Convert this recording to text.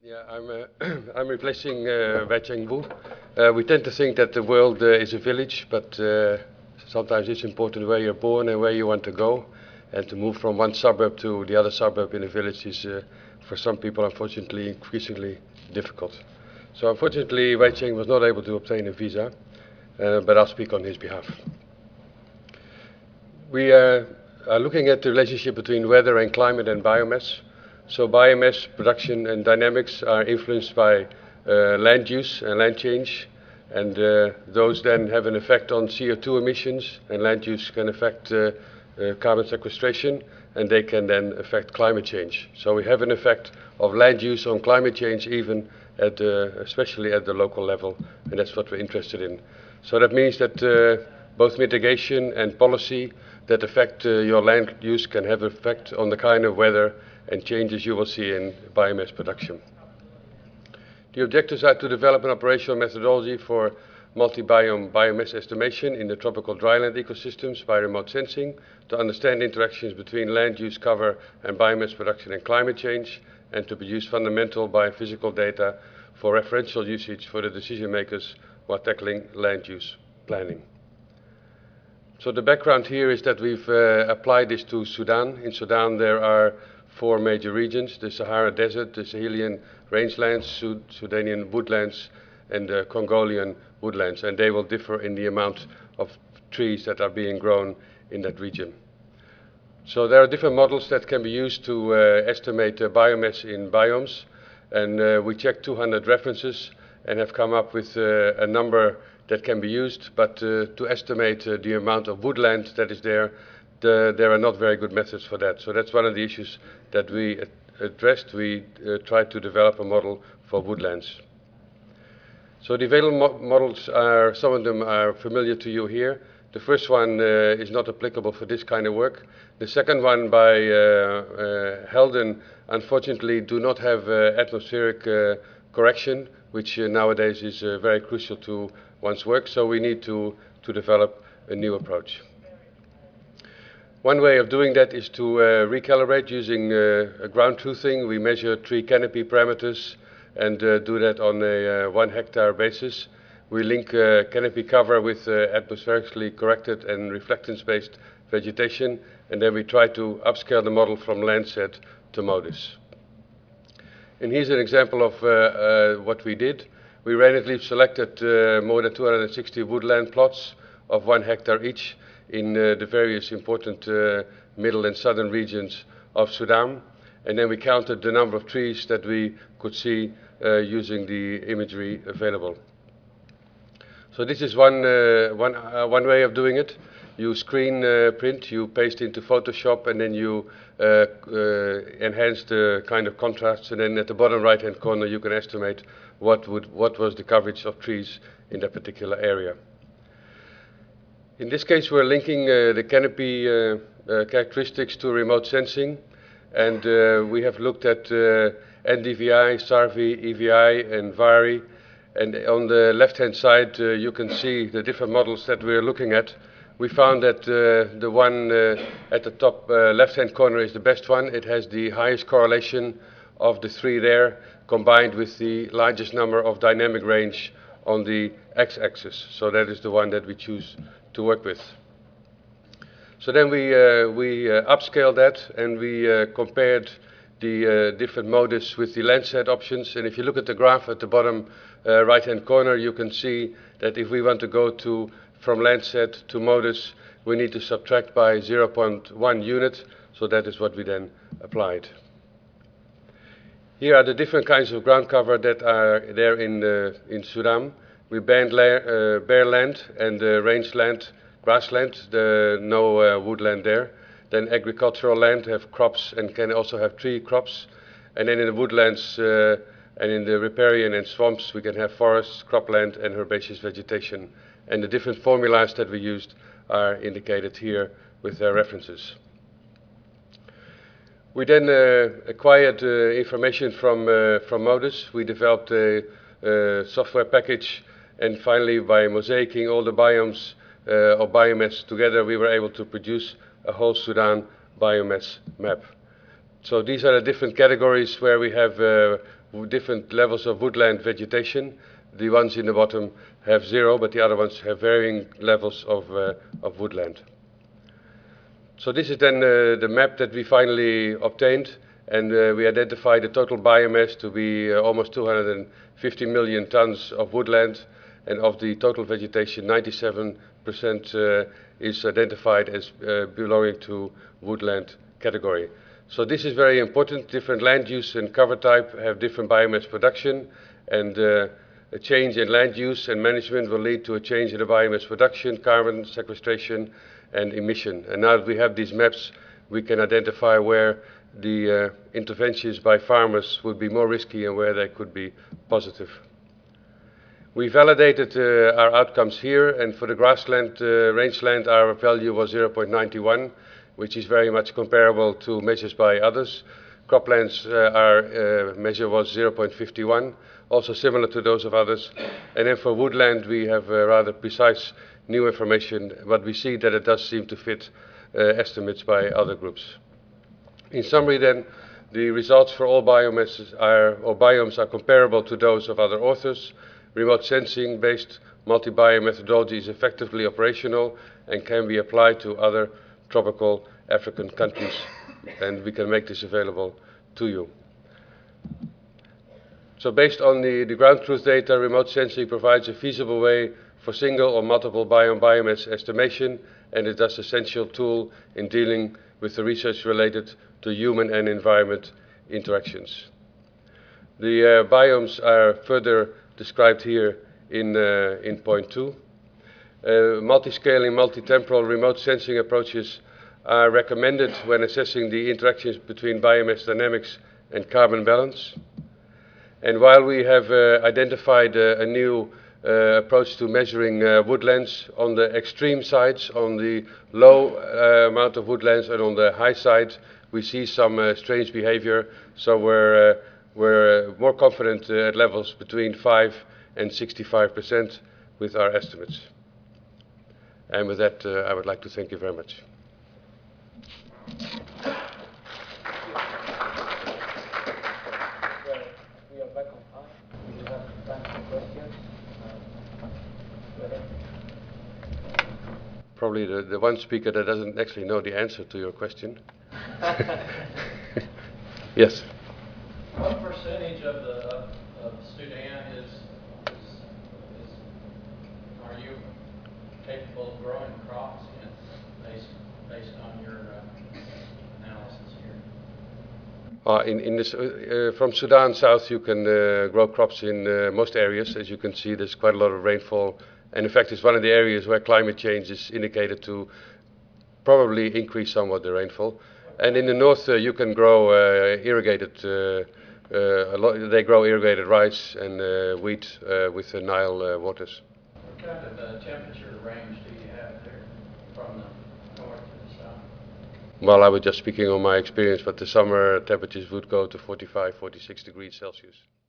Yeah, I'm replacing Wei Cheng-Wu. We tend to think that the world is a village, but sometimes it's important where you're born and where you want to go. And to move from one suburb to the other suburb in a village is, for some people, unfortunately, increasingly difficult. So unfortunately, Wei Cheng was not able to obtain a visa, but I'll speak on his behalf. We are looking at the relationship between weather and climate and biomass. So biomass production and dynamics are influenced by land use and land change, and those then have an effect on CO2 emissions, and land use can affect carbon sequestration, and they can then affect climate change. So we have an effect of land use on climate change even at, especially at the local level, and that's what we're interested in. So that means that both mitigation and policy that affect your land use can have an effect on the kind of weather and changes you will see in biomass production. The objectives are to develop an operational methodology for multi-biome biomass estimation in the tropical dryland ecosystems by remote sensing, to understand interactions between land use cover and biomass production and climate change, and to produce fundamental biophysical data for referential usage for the decision makers while tackling land use planning. So the background here is that we've applied this to Sudan. In Sudan there are four major regions: the Sahara Desert, the Sahelian rangelands, Sudanian woodlands, and the Congolian woodlands, and they will differ in the amount of trees that are being grown in that region. So there are different models that can be used to estimate biomass in biomes, and we checked 200 references and have come up with a number that can be used, but to estimate the amount of woodland that is there, there are not very good methods for that. So that's one of the issues that we addressed. We tried to develop a model for woodlands. So the available models are, some of them are familiar to you here. The first one is not applicable for this kind of work. The second one by Helden, unfortunately, do not have atmospheric correction, which nowadays is very crucial to one's work, so we need to develop a new approach. One way of doing that is to recalibrate using ground truthing. We measure tree canopy parameters and do that on a 1 hectare basis. We link canopy cover with atmospherically corrected and reflectance-based vegetation, and then we try to upscale the model from Landsat to MODIS. And here's an example of what we did. We randomly selected more than 260 woodland plots of 1 hectare each in the various important middle and southern regions of Sudan. And then we counted the number of trees that we could see using the imagery available. So this is one way of doing it. You screen print, you paste into Photoshop, and then you enhance the kind of contrasts, and then at the bottom right-hand corner you can estimate what was the coverage of trees in that particular area. In this case, we're linking the canopy characteristics to remote sensing, and we have looked at NDVI, SARVI, EVI, and VARI. And on the left-hand side, you can see the different models that we're looking at. We found that the one at the top left-hand corner is the best one. It has the highest correlation of the three there, combined with the largest number of dynamic range on the x-axis. So that is the one that we choose to work with. So then we upscaled that, and we compared the different MODIS with the Landsat options. And if you look at the graph at the bottom right-hand corner, you can see that if we want to go from Landsat to MODIS, we need to subtract by 0.1 unit. So that is what we then applied. Here are the different kinds of ground cover that are there in Sudan. We banned bare land and rangeland, grassland, no woodland there. Then agricultural land have crops and can also have tree crops. And then in the woodlands and in the riparian and swamps, we can have forests, cropland, and herbaceous vegetation. And the different formulas that we used are indicated here with their references. We then acquired information from MODIS. We developed a software package, and finally, by mosaicing all the biomes or biomass together, we were able to produce a whole Sudan biomass map. So these are the different categories where we have different levels of woodland vegetation. The ones in the bottom have 0, but the other ones have varying levels of woodland. So this is then the map that we finally obtained, and we identified the total biomass to be almost 250 million tons of woodland, and of the total vegetation, 97% is identified as belonging to woodland category. So this is very important. Different land use and cover type have different biomass production, and a change in land use and management will lead to a change in the biomass production, carbon sequestration, and emission. And now that we have these maps, we can identify where the interventions by farmers would be more risky and where they could be positive. We validated our outcomes here, and for the grassland, rangeland, our value was 0.91, which is very much comparable to measures by others. Croplands, our measure was 0.51, also similar to those of others. And then for woodland, we have rather precise new information, but we see that it does seem to fit estimates by other groups. In summary then, the results for all biomasses biomes are comparable to those of other authors. Remote sensing-based multi-biome methodology is effectively operational and can be applied to other tropical African countries, and we can make this available to you. So based on the ground truth data, remote sensing provides a feasible way for single or multiple biomass estimation, and it is an essential tool in dealing with the research related to human and environment interactions. The biomes are further described here in point 2. Multi-scaling, multi-temporal remote sensing approaches are recommended when assessing the interactions between biomass dynamics and carbon balance. And while we have identified a new approach to measuring woodlands on the extreme sides, on the low amount of woodlands, and on the high side, we see some strange behavior. So we're more confident at levels between 5 and 65% with our estimates. And with that, I would like to thank you very much. We are back on time. We do have time for questions. Probably the one speaker that doesn't actually know the answer to your question. Yes. What percentage of Sudan are you capable of growing crops in, based on your analysis here? From Sudan south, you can grow crops in most areas. As you can see, there's quite a lot of rainfall. And in fact, it's one of the areas where climate change is indicated to probably increase somewhat the rainfall. And in the north, you can grow irrigated. They grow irrigated rice and wheat with the Nile waters. What kind of temperature range do you have there from the north to the south? Well, I was just speaking on my experience, but the summer temperatures would go to 45, 46 degrees Celsius.